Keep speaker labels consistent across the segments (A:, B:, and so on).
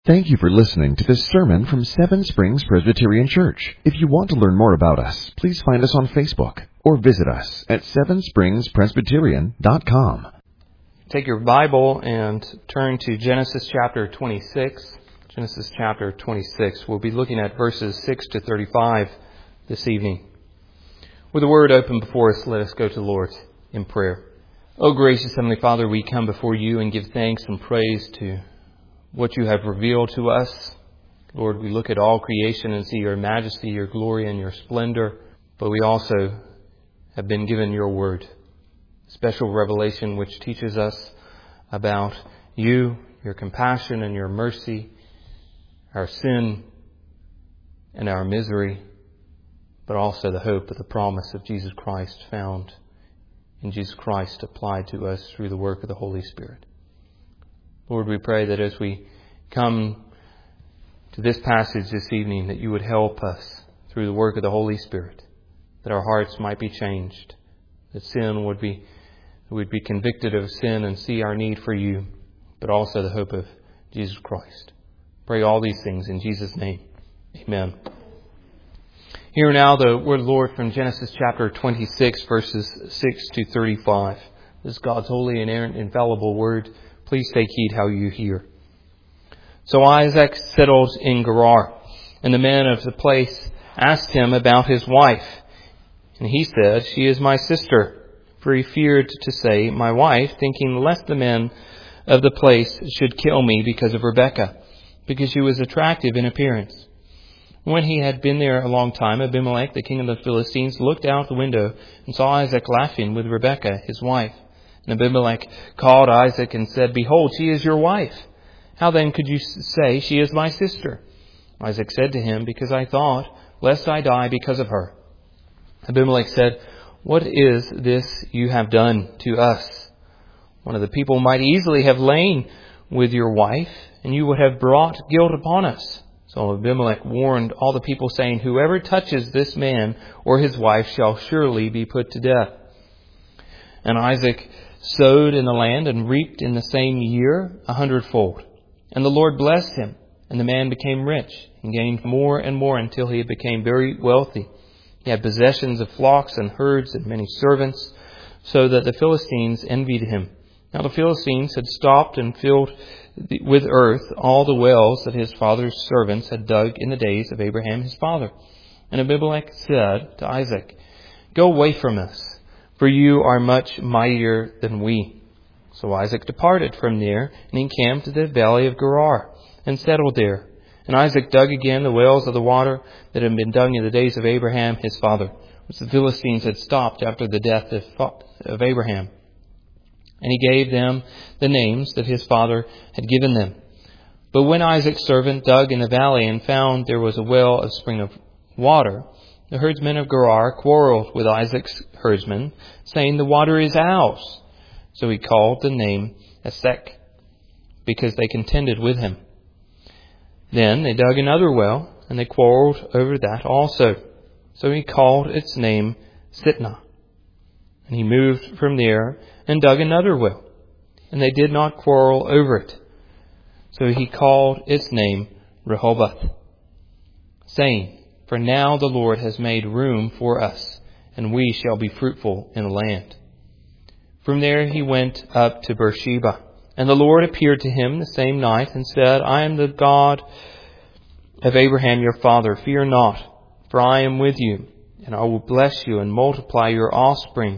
A: Thank you for listening to this sermon from Seven Springs Presbyterian Church. If you want to learn more about us, please find us on Facebook or visit us at sevenspringspresbyterian.com.
B: Take your Bible and turn to Genesis chapter 26. Genesis chapter 26. We'll be looking at verses 6 to 35 this evening. With the Word open before us, let us go to the Lord in prayer. O gracious Heavenly Father, we come before you and give thanks and praise to what you have revealed to us. Lord, we look at all creation and see your majesty, your glory, and your splendor. But we also have been given your word, special revelation which teaches us about you, your compassion and your mercy, our sin and our misery, but also the hope of the promise of Jesus Christ found in Jesus Christ applied to us through the work of the Holy Spirit. Lord, we pray that as we come to this passage this evening, that you would help us through the work of the Holy Spirit, that our hearts might be changed, that we'd be convicted of sin and see our need for you, but also the hope of Jesus Christ. Pray all these things in Jesus' name. Amen. Hear now the word of the Lord from Genesis chapter 26, verses 6 to 35. This is God's holy, inerrant, infallible word. Please take heed how you hear. So Isaac settled in Gerar, and the men of the place asked him about his wife. And he said, "She is my sister." For he feared to say, "my wife," thinking lest the men of the place should kill me because of Rebekah, because she was attractive in appearance. When he had been there a long time, Abimelech, the king of the Philistines, looked out the window and saw Isaac laughing with Rebekah, his wife. And Abimelech called Isaac and said, "Behold, she is your wife. How then could you say, 'She is my sister'?" Isaac said to him, "Because I thought, lest I die because of her." Abimelech said, "What is this you have done to us? One of the people might easily have lain with your wife, and you would have brought guilt upon us." So Abimelech warned all the people, saying, "Whoever touches this man or his wife shall surely be put to death." And Isaac sowed in the land and reaped in the same year 100-fold. And the Lord blessed him, and the man became rich and gained more and more until he became very wealthy. He had possessions of flocks and herds and many servants, so that the Philistines envied him. Now the Philistines had stopped and filled with earth all the wells that his father's servants had dug in the days of Abraham his father. And Abimelech said to Isaac, "Go away from us, for you are much mightier than we." So Isaac departed from there and encamped in the valley of Gerar and settled there. And Isaac dug again the wells of the water that had been dug in the days of Abraham his father, which the Philistines had stopped after the death of Abraham. And he gave them the names that his father had given them. But when Isaac's servant dug in the valley and found there was a well, a spring of water, the herdsmen of Gerar quarreled with Isaac's herdsmen, saying, "The water is ours." So he called the name Esek, because they contended with him. Then they dug another well, and they quarreled over that also. So he called its name Sitnah. And he moved from there and dug another well, and they did not quarrel over it. So he called its name Rehoboth, saying, "For now the Lord has made room for us, and we shall be fruitful in the land." From there he went up to Beersheba, and the Lord appeared to him the same night and said, "I am the God of Abraham your father. Fear not, for I am with you, and I will bless you and multiply your offspring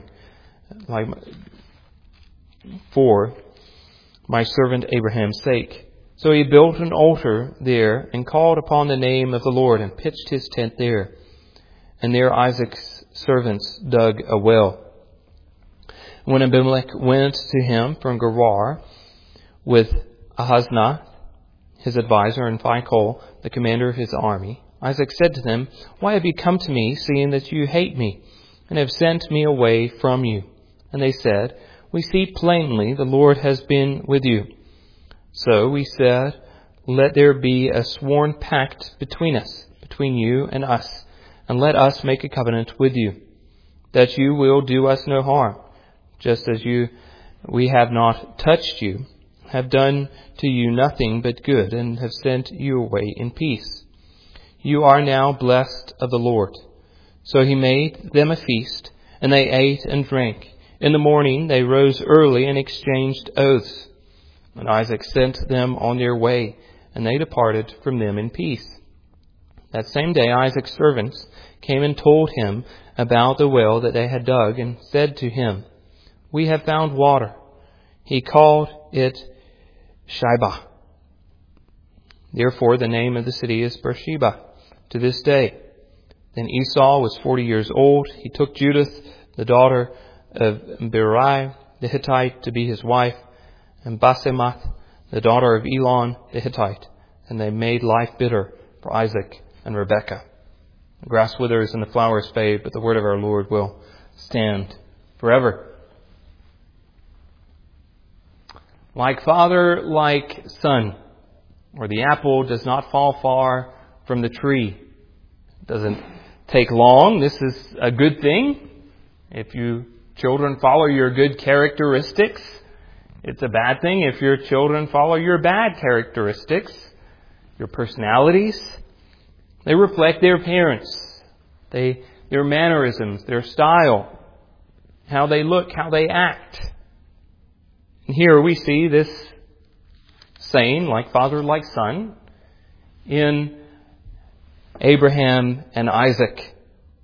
B: for my servant Abraham's sake." So he built an altar there and called upon the name of the Lord and pitched his tent there. And there Isaac's servants dug a well. When Abimelech went to him from Gerar with Ahaznath, his advisor, and Phicol, the commander of his army, Isaac said to them, "Why have you come to me, seeing that you hate me, and have sent me away from you?" And they said, "We see plainly the Lord has been with you." So we said, "Let there be a sworn pact between us, between you and us, and let us make a covenant with you, that you will do us no harm, just as we have not touched you, have done to you nothing but good, and have sent you away in peace. You are now blessed of the Lord." So he made them a feast, and they ate and drank. In the morning they rose early and exchanged oaths. And Isaac sent them on their way, and they departed from them in peace. That same day Isaac's servants came and told him about the well that they had dug, and said to him, "We have found water." He called it Shibah. Therefore the name of the city is Beersheba to this day. Then Esau was 40 years old. He took Judith, the daughter of Beeri the Hittite, to be his wife, and Basemath, the daughter of Elon the Hittite. And they made life bitter for Isaac and Rebekah. The grass withers and the flowers fade, but the word of our Lord will stand forever. Like father, like son, or the apple does not fall far from the tree. It doesn't take long. This is a good thing. If you children follow your good characteristics, it's a bad thing if your children follow your bad characteristics, your personalities. They reflect their parents, their mannerisms, their style, how they look, how they act. And here we see this saying, like father, like son, in Abraham and Isaac.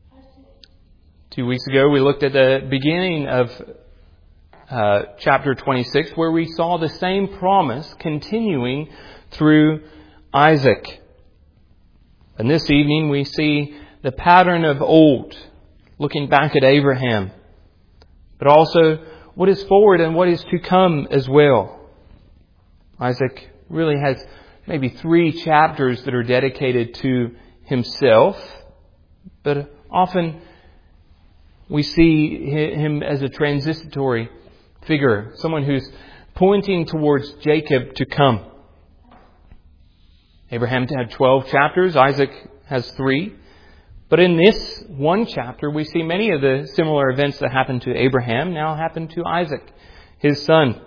B: 2 weeks ago we looked at the beginning of chapter 26, where we saw the same promise continuing through Isaac. And this evening we see the pattern of old, looking back at Abraham, but also what is forward and what is to come as well. Isaac really has maybe 3 chapters that are dedicated to himself, but often we see him as a transitory figure, someone who's pointing towards Jacob to come. Abraham had 12 chapters, Isaac has 3. But in this one chapter, we see many of the similar events that happened to Abraham now happen to Isaac, his son.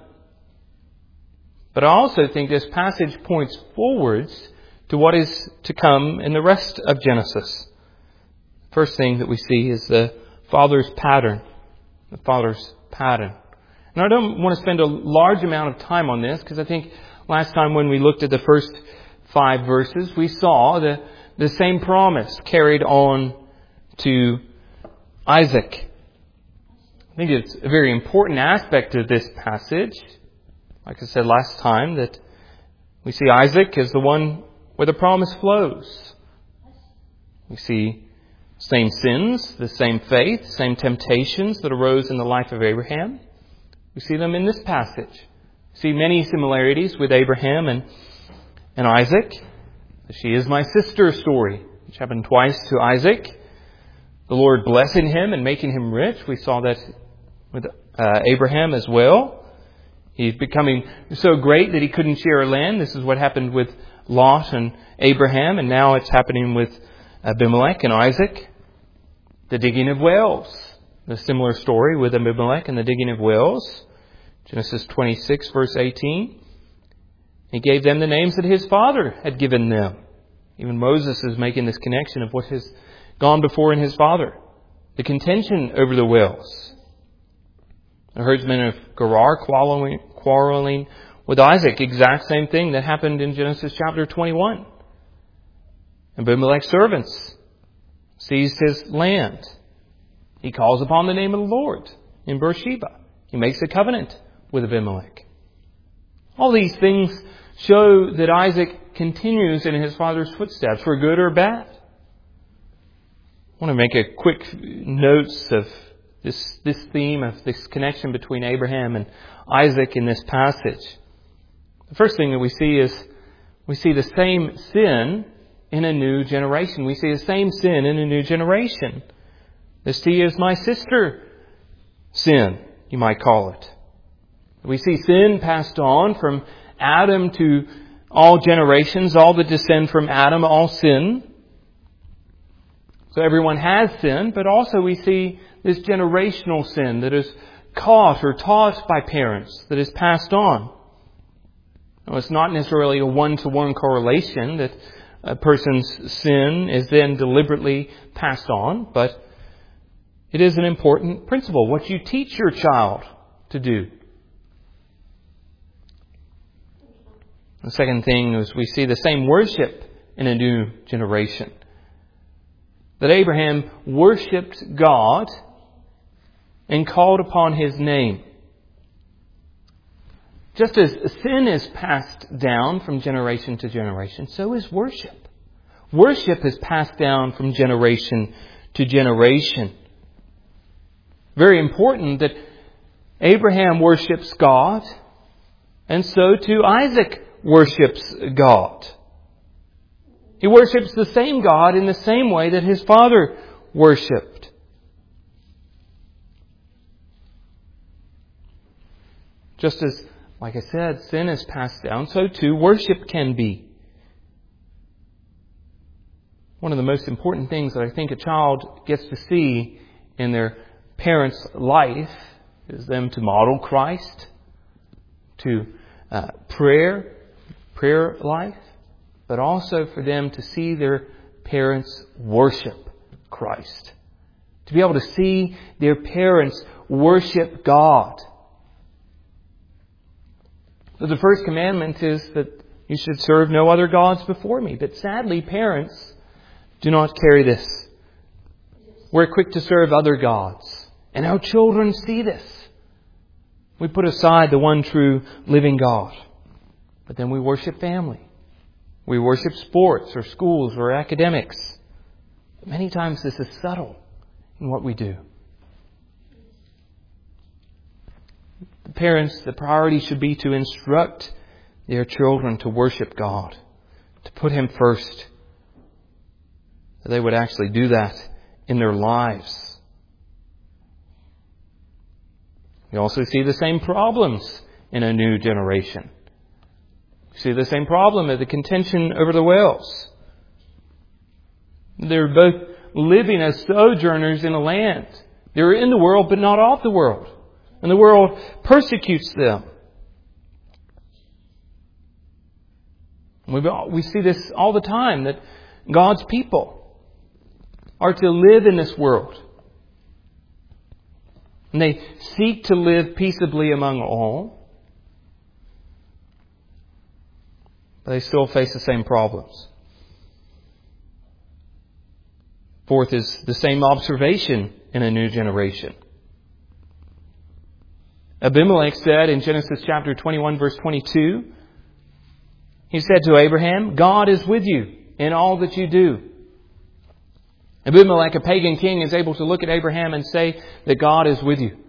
B: But I also think this passage points forwards to what is to come in the rest of Genesis. First thing that we see is the father's pattern. The father's pattern. And I don't want to spend a large amount of time on this, because I think last time when we looked at the first 5 verses, we saw the same promise carried on to Isaac. I think it's a very important aspect of this passage, like I said last time, that we see Isaac as the one where the promise flows. We see same sins, the same faith, same temptations that arose in the life of Abraham. We see them in this passage. We see many similarities with Abraham and Isaac. She is my sister story, which happened twice to Isaac. The Lord blessing him and making him rich. We saw that with Abraham as well. He's becoming so great that he couldn't share land. This is what happened with Lot and Abraham, and now it's happening with Abimelech and Isaac. The digging of wells. The similar story with Abimelech and the digging of wells. Genesis 26, verse 18. He gave them the names that his father had given them. Even Moses is making this connection of what has gone before in his father. The contention over the wells. The herdsmen of Gerar quarreling with Isaac. Exact same thing that happened in Genesis chapter 21. Abimelech's servants seized his land. He calls upon the name of the Lord in Beersheba. He makes a covenant with Abimelech. All these things show that Isaac continues in his father's footsteps, for good or bad. I want to make a quick notes of this theme of this connection between Abraham and Isaac in this passage. The first thing that we see is we see the same sin in a new generation. We see the same sin in a new generation. The "she is my sister" sin, you might call it. We see sin passed on from Adam to all generations, all that descend from Adam, all sin. So everyone has sinned, but also we see this generational sin that is caught or taught by parents, that is passed on. Now, it's not necessarily a one-to-one correlation that a person's sin is then deliberately passed on, but it is an important principle, what you teach your child to do. The second thing is we see the same worship in a new generation. That Abraham worshipped God and called upon His name. Just as sin is passed down from generation to generation, so is worship. Worship is passed down from generation to generation. Very important that Abraham worships God, and so too Isaac worships God. He worships the same God in the same way that his father worshipped. Just as, like I said, sin is passed down, so too worship can be. One of the most important things that I think a child gets to see in their parents' life is them to model Christ, to prayer life, but also for them to see their parents worship Christ. To be able to see their parents worship God. So the first commandment is that you should serve no other gods before me. But sadly, parents do not carry this. We're quick to serve other gods. And our children see this. We put aside the one true living God. But then we worship family. We worship sports or schools or academics. But many times this is subtle in what we do. The parents, the priority should be to instruct their children to worship God, to put Him first. That they would actually do that in their lives. We also see the same problems in a new generation. We see the same problem as the contention over the wells. They're both living as sojourners in a land. They're in the world but not of the world. And the world persecutes them. We see this all the time, that God's people are to live in this world. And they seek to live peaceably among all. But they still face the same problems. Fourth is the same observation in a new generation. Abimelech said in Genesis chapter 21 verse 22, he said to Abraham, God is with you in all that you do. Abimelech, a pagan king, is able to look at Abraham and say that God is with you.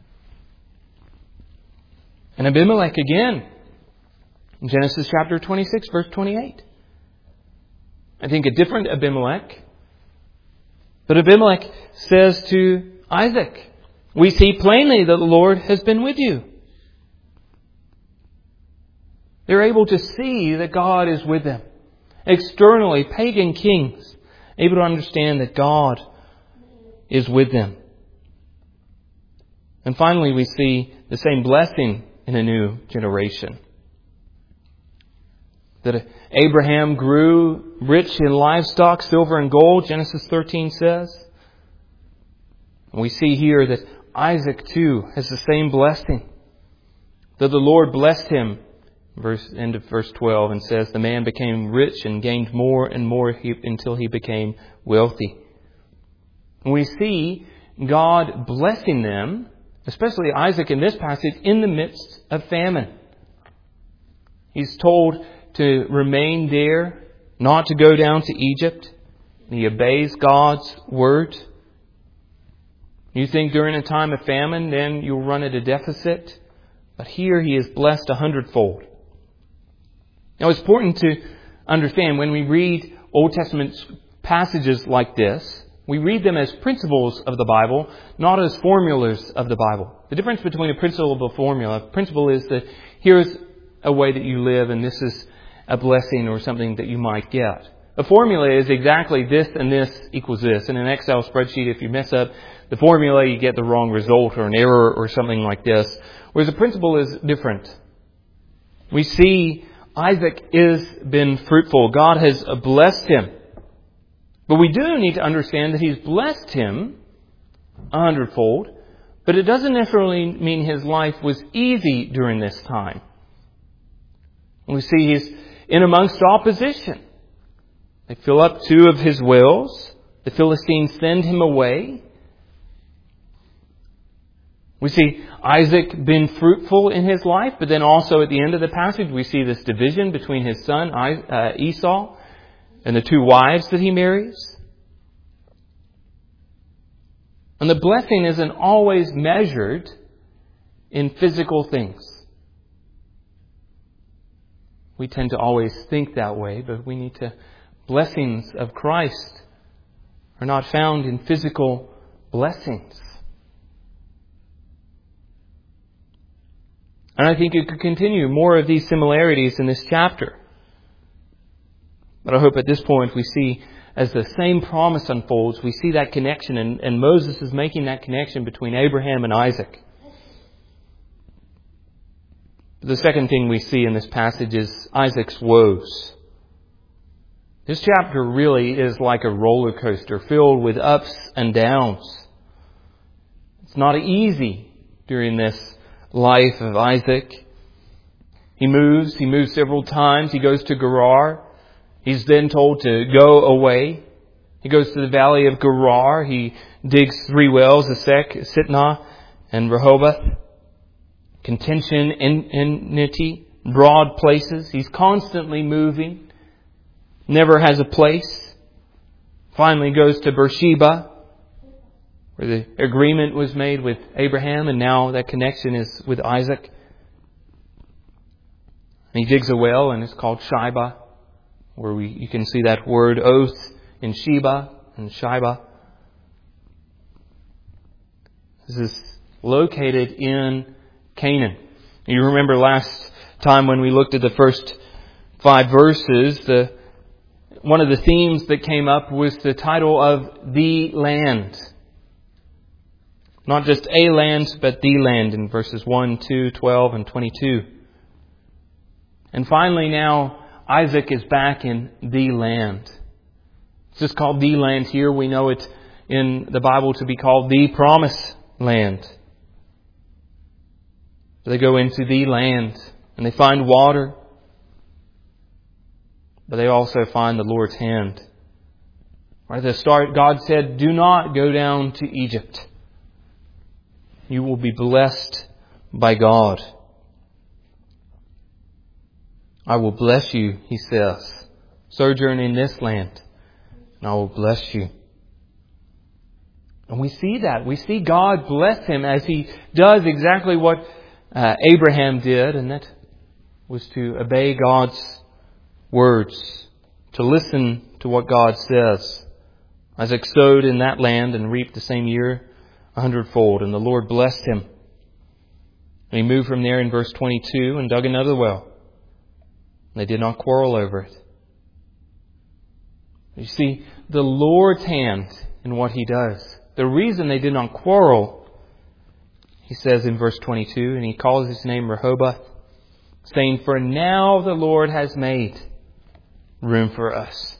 B: And Abimelech again, in Genesis chapter 26 verse 28. I think a different Abimelech. But Abimelech says to Isaac, we see plainly that the Lord has been with you. They're able to see that God is with them. Externally, pagan kings, able to understand that God is with them. And finally, we see the same blessing in a new generation. That Abraham grew rich in livestock, silver and gold, Genesis 13 says. And we see here that Isaac too has the same blessing. That the Lord blessed him, end of verse 12, and says, the man became rich and gained more and more until he became wealthy. And we see God blessing them, especially Isaac in this passage, in the midst of famine. He's told to remain there, not to go down to Egypt. He obeys God's word. You think during a time of famine, then you'll run at a deficit. But here he is blessed 100-fold. Now it's important to understand when we read Old Testament passages like this, we read them as principles of the Bible, not as formulas of the Bible. The difference between a principle and a formula. A principle is that here's a way that you live and this is a blessing or something that you might get. A formula is exactly this and this equals this. In an Excel spreadsheet, if you mess up the formula, you get the wrong result or an error or something like this. Whereas a principle is different. We see Isaac has been fruitful. God has blessed him. But we do need to understand that He's blessed him 100-fold, but it doesn't necessarily mean his life was easy during this time. We see he's in amongst opposition. They fill up 2 of his wells. The Philistines send him away. We see Isaac been fruitful in his life, but then also at the end of the passage we see this division between his son Esau and the 2 wives that he marries. And the blessing isn't always measured in physical things. We tend to always think that way, but we need to. Blessings of Christ are not found in physical blessings. And I think it could continue more of these similarities in this chapter. But I hope at this point we see, as the same promise unfolds, we see that connection, and Moses is making that connection between Abraham and Isaac. The second thing we see in this passage is Isaac's woes. This chapter really is like a roller coaster filled with ups and downs. It's not easy during this life of Isaac. He moves several times. He goes to Gerar. He's then told to go away. He goes to the valley of Gerar. He digs 3 wells, Esek, Sitnah, and Rehoboth. Contention, enmity, broad places. He's constantly moving. Never has a place. Finally goes to Beersheba, where the agreement was made with Abraham, and now that connection is with Isaac. And he digs a well, and it's called Shibah, where you can see that word oath in Sheba and Shibah. This is located in Canaan. You remember last time when we looked at the first 5 verses, one of the themes that came up was the title of the land. Not just a land, but the land in verses 1, 2, 12, and 22. And finally now, Isaac is back in the land. It's just called the land here. We know it in the Bible to be called the promised land. They go into the land and they find water, but they also find the Lord's hand. Right at the start, God said, "Do not go down to Egypt. You will be blessed by God. I will bless you," He says. "Sojourn in this land, and I will bless you." And we see that. We see God bless him as He does exactly what Abraham did, and that was to obey God's words, to listen to what God says. Isaac sowed in that land and reaped the same year 100-fold, and the Lord blessed him. And he moved from there in verse 22 and dug another well. They did not quarrel over it. You see, the Lord's hand in what He does. The reason they did not quarrel, He says in verse 22, and he calls his name Rehoboth, saying, "For now the Lord has made room for us."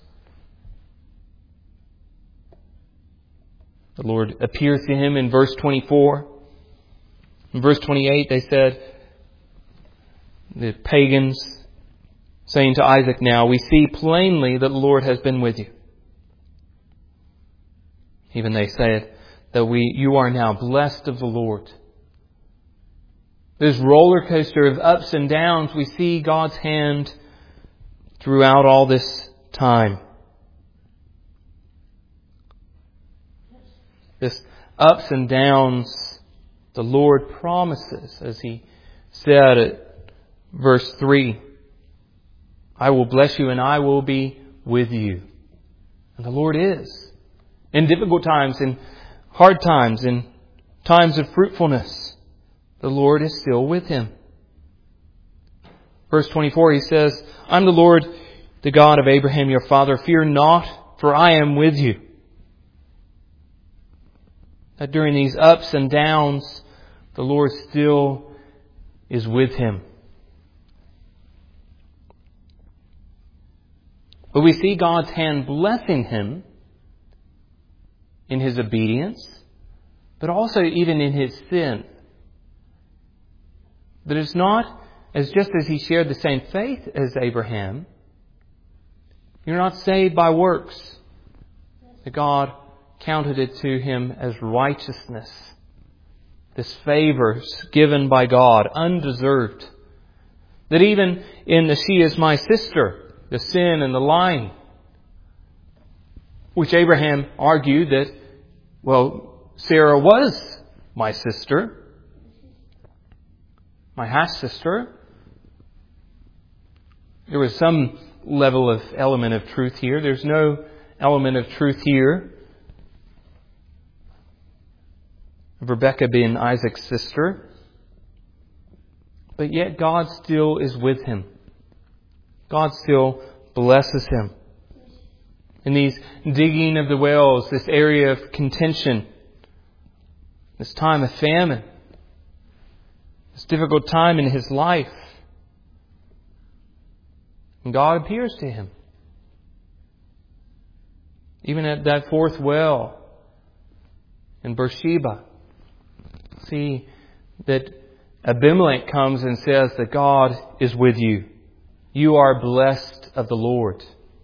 B: The Lord appears to him in verse 24. In verse 28 they said, the pagans saying to Isaac, "Now we see plainly that the Lord has been with you." Even they said that you are now blessed of the Lord. This roller coaster of ups and downs, we see God's hand throughout all this time. This ups and downs, the Lord promises, as He said at verse 3, "I will bless you and I will be with you." And the Lord is. In difficult times, in hard times, in times of fruitfulness, the Lord is still with him. Verse 24, He says, "I'm the Lord, the God of Abraham your father. Fear not, for I am with you." That during these ups and downs, the Lord still is with him. But we see God's hand blessing him in his obedience, but also even in his sin. That it's not as just as he shared the same faith as Abraham, you're not saved by works. That God counted it to him as righteousness. This favor given by God, undeserved. That even in the "she is my sister," the sin and the lying, which Abraham argued that, well, Sarah was my sister, my half-sister. There was some level of element of truth here. There's no element of truth here of Rebekah being Isaac's sister. But yet God still is with him. God still blesses him. In these digging of the wells, this area of contention, this time of famine, this difficult time in his life, and God appears to him. Even at that fourth well in Beersheba, see that Abimelech comes and says that God is with you. You are blessed of the Lord.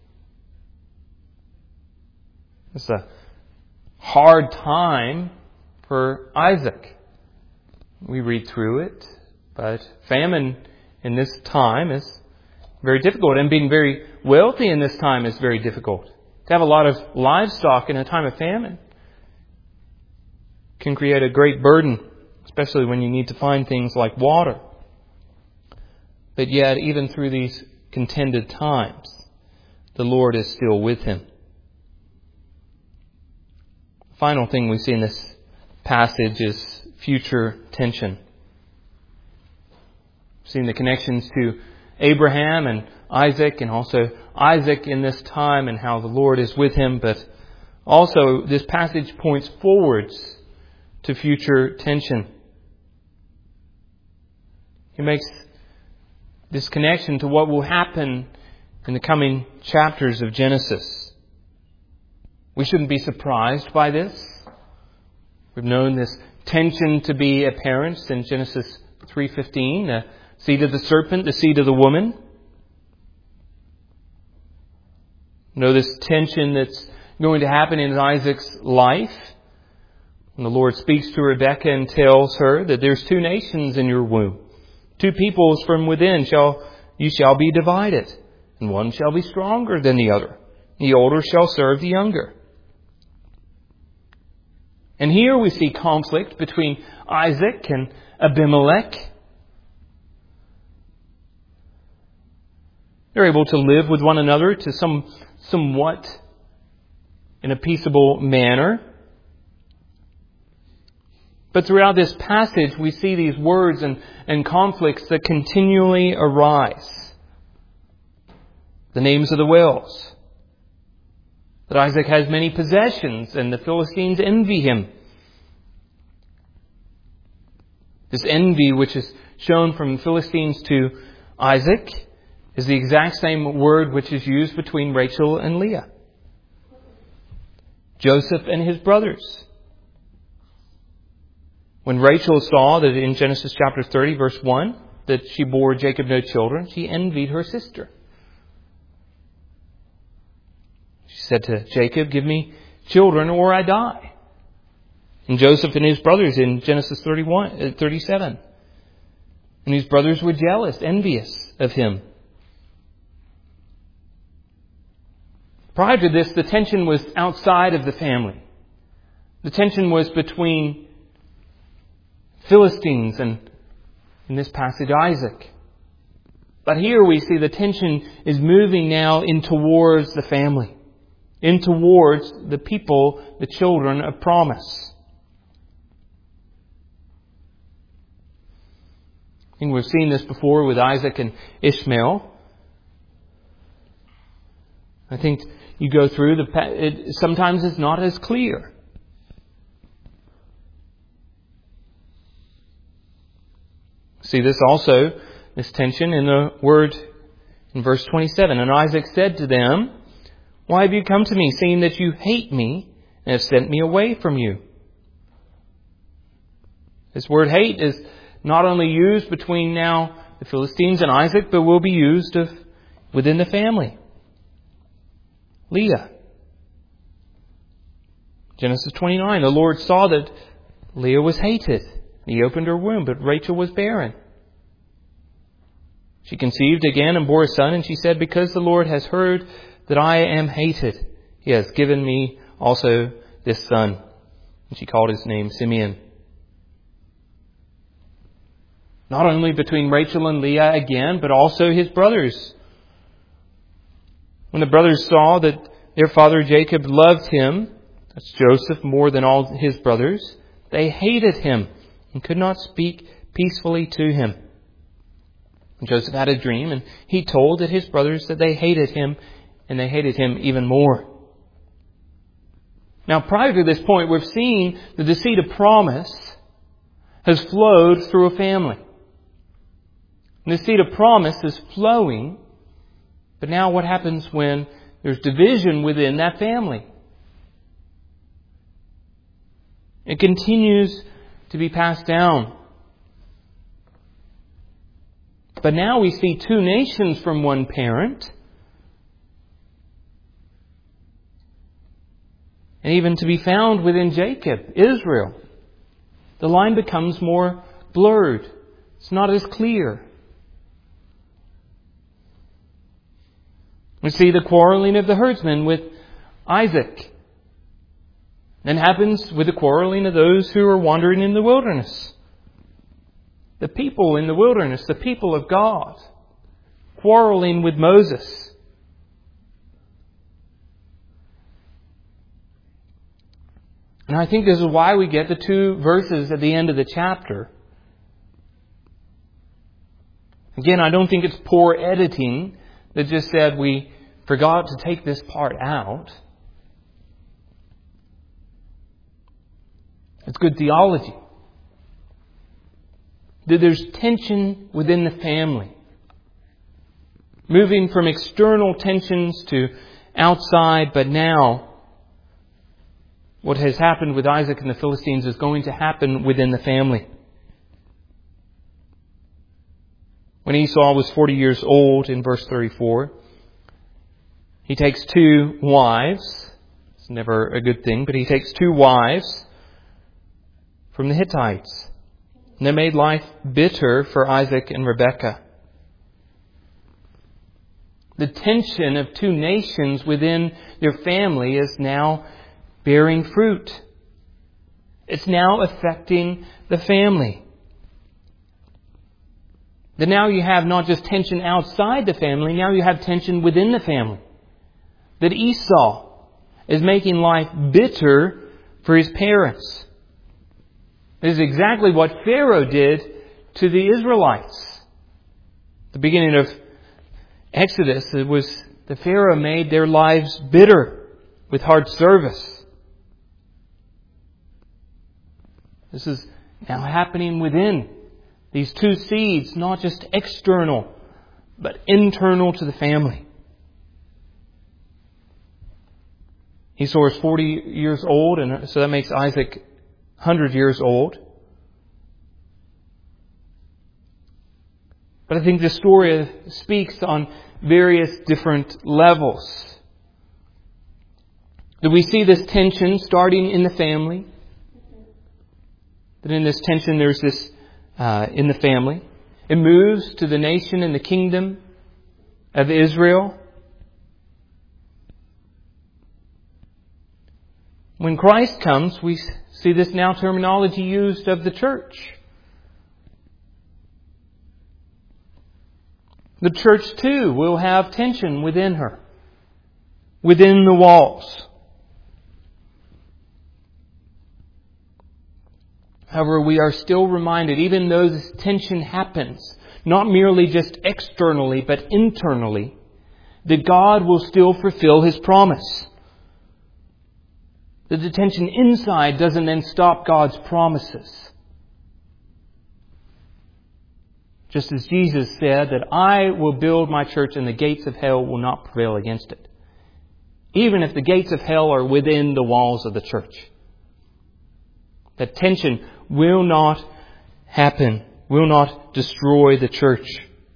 B: It's a hard time for Isaac. We read through it, but famine in this time is very difficult, and being very wealthy in this time is very difficult. To have a lot of livestock in a time of famine can create a great burden, especially when you need to find things like water. But yet, even through these contended times, the Lord is still with him. The final thing we see in this passage is future tension. We've seen the connections to Abraham and Isaac, and also Isaac in this time and how the Lord is with him. But also this passage points forwards to future tension. He makes this connection to what will happen in the coming chapters of Genesis. We shouldn't be surprised by this. We've known this tension to be apparent in Genesis 3:15, the seed of the serpent, the seed of the woman. Know this tension that's going to happen in Isaac's life. When the Lord speaks to Rebekah and tells her that there's two nations in your womb. Two peoples from within you shall be divided, and one shall be stronger than the other. The older shall serve the younger. And here we see conflict between Isaac and Abimelech. They're able to live with one another to somewhat in a peaceable manner. But throughout this passage, we see these words and conflicts that continually arise. The names of the wells. That Isaac has many possessions and the Philistines envy him. This envy which is shown from Philistines to Isaac is the exact same word which is used between Rachel and Leah. Joseph and his brothers. When Rachel saw that in Genesis chapter 30, verse 1, that she bore Jacob no children, she envied her sister. She said to Jacob, "Give me children or I die." And Joseph and his brothers in Genesis 37. And his brothers were jealous, envious of him. Prior to this, the tension was outside of the family. The tension was between Philistines and, in this passage, Isaac. But here we see the tension is moving now in towards the family, in towards the people, the children of promise. I think we've seen this before with Isaac and Ishmael. I think you go through sometimes it's not as clear. See this also, this tension in the word In verse 27, and Isaac said to them, why have you come to me, seeing that you hate me and have sent me away from you? This word hate is not only used between now the Philistines and Isaac, but will be used within the family. Leah. Genesis 29, the Lord saw that Leah was hated. He opened her womb, but Rachel was barren. She conceived again and bore a son, and she said, because the Lord has heard that I am hated, He has given me also this son. And she called his name Simeon. Not only between Rachel and Leah again, but also his brothers. When the brothers saw that their father Jacob loved him, that's Joseph, more than all his brothers, they hated him and could not speak peacefully to him. And Joseph had a dream, and he told that his brothers that they hated him, and they hated him even more. Now, prior to this point, we've seen that the seed of promise has flowed through a family. And the seed of promise is flowing, but now what happens when there's division within that family? It continues to be passed down. But now we see two nations from one parent. And even to be found within Jacob, Israel. The line becomes more blurred. It's not as clear. We see the quarreling of the herdsmen with Isaac. Then happens with the quarreling of those who are wandering in the wilderness. The people in the wilderness, the people of God, quarreling with Moses. And I think this is why we get the two verses at the end of the chapter. Again, I don't think it's poor editing that just said we forgot to take this part out. It's good theology. That there's tension within the family. Moving from external tensions to outside, but now what has happened with Isaac and the Philistines is going to happen within the family. When Esau was 40 years old, in verse 34, he takes two wives. It's never a good thing, but he takes two wives from the Hittites. And they made life bitter for Isaac and Rebekah. The tension of two nations within their family is now bearing fruit. It's now affecting the family. That now you have not just tension outside the family, now you have tension within the family. That Esau is making life bitter for his parents. This is exactly what Pharaoh did to the Israelites. At the beginning of Exodus, it was the Pharaoh made their lives bitter with hard service. This is now happening within these two seeds, not just external, but internal to the family. Esau is 40 years old, and so that makes Isaac 100 years old. But I think the story speaks on various different levels. That we see this tension starting in the family. That in this tension there's this in the family. It moves to the nation and the kingdom of Israel. When Christ comes, we see this now terminology used of the church. The church too will have tension within her, within the walls. However, we are still reminded, even though this tension happens, not merely just externally, but internally, that God will still fulfill His promise. That the tension inside doesn't then stop God's promises. Just as Jesus said that I will build my church and the gates of hell will not prevail against it. Even if the gates of hell are within the walls of the church. That tension will not happen, will not destroy the church.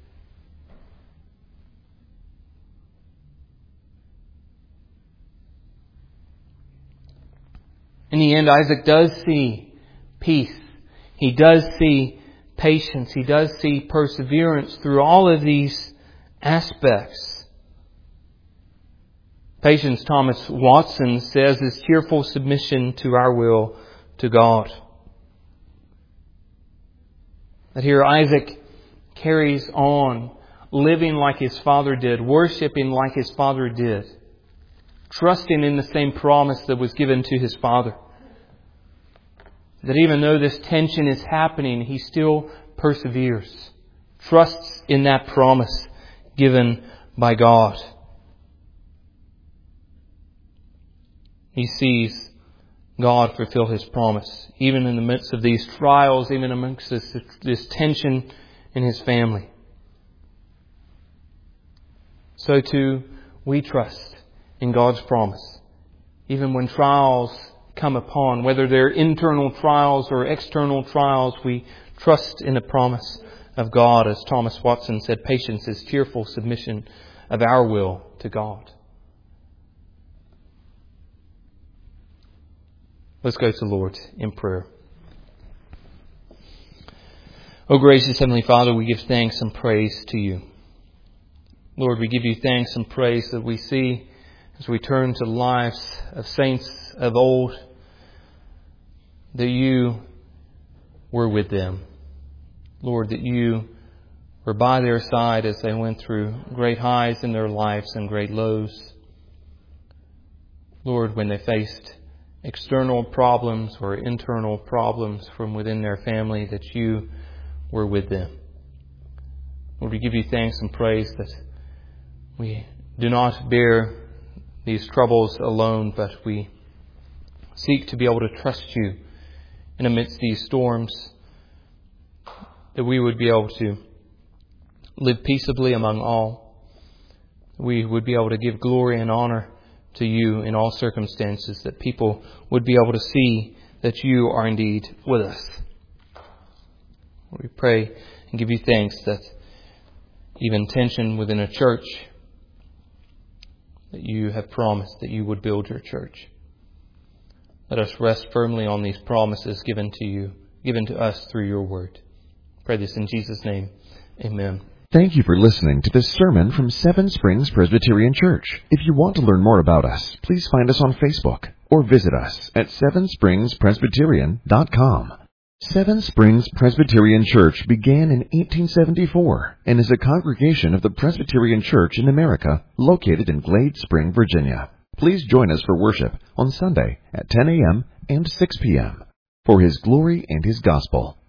B: In the end, Isaac does see peace. He does see patience. He does see perseverance through all of these aspects. Patience, Thomas Watson says, is cheerful submission to our will to God. That here Isaac carries on living like his father did, worshiping like his father did, trusting in the same promise that was given to his father. That even though this tension is happening, he still perseveres, trusts in that promise given by God. He sees God fulfill His promise, even in the midst of these trials, even amongst this tension in his family. So too, we trust in God's promise. Even when trials come upon, whether they're internal trials or external trials, we trust in the promise of God. As Thomas Watson said, patience is cheerful submission of our will to God. Let's go to the Lord in prayer. O gracious Heavenly Father, we give thanks and praise to You. Lord, we give You thanks and praise that we see as we turn to the lives of saints of old, that You were with them. Lord, that You were by their side as they went through great highs in their lives and great lows. Lord, when they faced external problems or internal problems from within their family, that You were with them. Lord, we give You thanks and praise that we do not bear these troubles alone, but we seek to be able to trust You in amidst these storms, that we would be able to live peaceably among all. We would be able to give glory and honor to You in all circumstances, that people would be able to see that You are indeed with us. We pray and give You thanks that even tension within a church, that You have promised that You would build Your church. Let us rest firmly on these promises given to us through Your word. Pray this in Jesus' name. Amen.
A: Thank you for listening to this sermon from Seven Springs Presbyterian Church. If you want to learn more about us, please find us on Facebook or visit us at sevenspringspresbyterian.com. Seven Springs Presbyterian Church began in 1874 and is a congregation of the Presbyterian Church in America located in Glade Spring, Virginia. Please join us for worship on Sunday at 10 a.m. and 6 p.m. for His glory and His gospel.